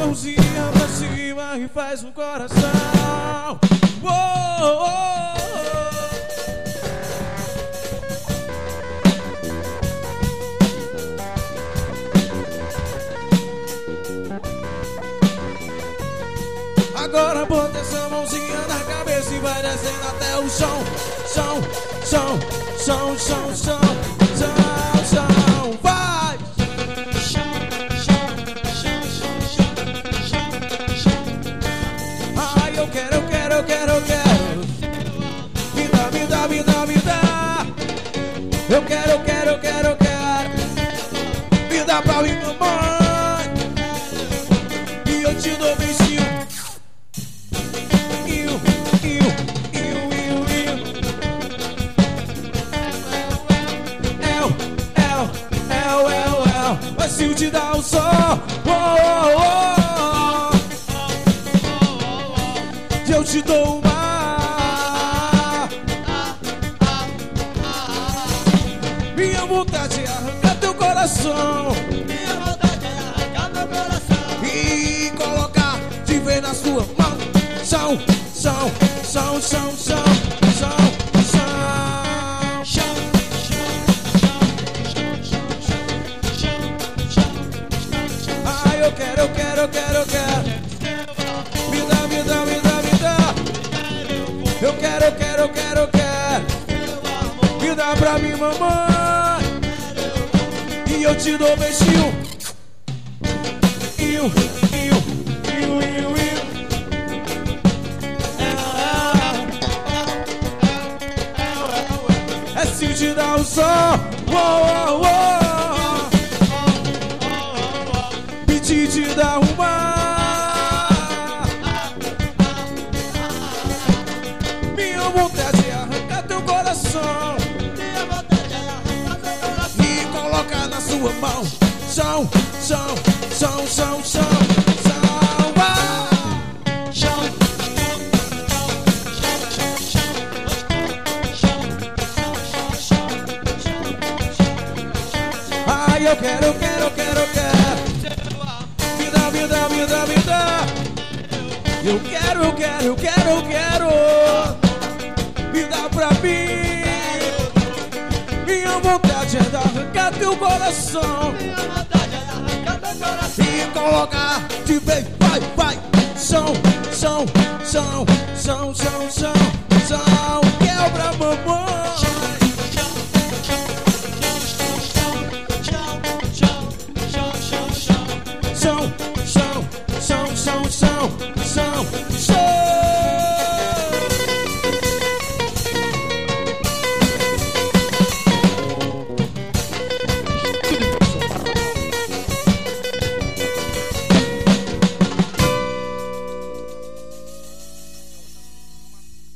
mãozinha pra cima e faz um coração. Agora bota essa mãozinha na cabeça e vai descendo até o chão. Chão, chão, chão, chão, chão, chão, chão. Vai! Ai, eu quero, eu quero, eu quero, eu quero. Me dá, me dá, me dá, me dá. Eu quero, eu quero, eu quero, eu quero. Me dá pra mim, mamãe. E eu te dou beijinho. Mas se eu te dar o sol, eu te dou o mar. Minha vontade é arrancar teu coração. Minha vontade é arrancar teu coração E colocar de vez na sua mão. Chão, chão, chão, chão, chão, chão, chão. Ai, eu quero, eu quero, eu quero, eu quero. Me dá, me dá, me dá, me dá. Eu quero, eu quero, eu quero, eu quero. Me dá pra mim, mamãe. E eu te dou beijinho. Iu, iu, iu, iu, iu. É se te dar o sol. Pedir te dar o mar. Minha vontade é arrancar teu coração. Minha vontade é arrancar teu coração E colocar na sua mão. Chão, chão, chão, chão, chão, chão, vai. Ai, eu quero, eu quero, eu quero, eu quero. Me dá, me dá, me dá, me dá. Eu quero, eu quero, eu quero, eu quero. Me dá pra mim. Minha vontade é de arrancar teu coração. Minha vontade é arrancar teu coração E colocar de vez, vai, vai. Chão, chão, chão, chão, chão, chão, chão. Quebra, mamãe. Chão, chão, chão, chão.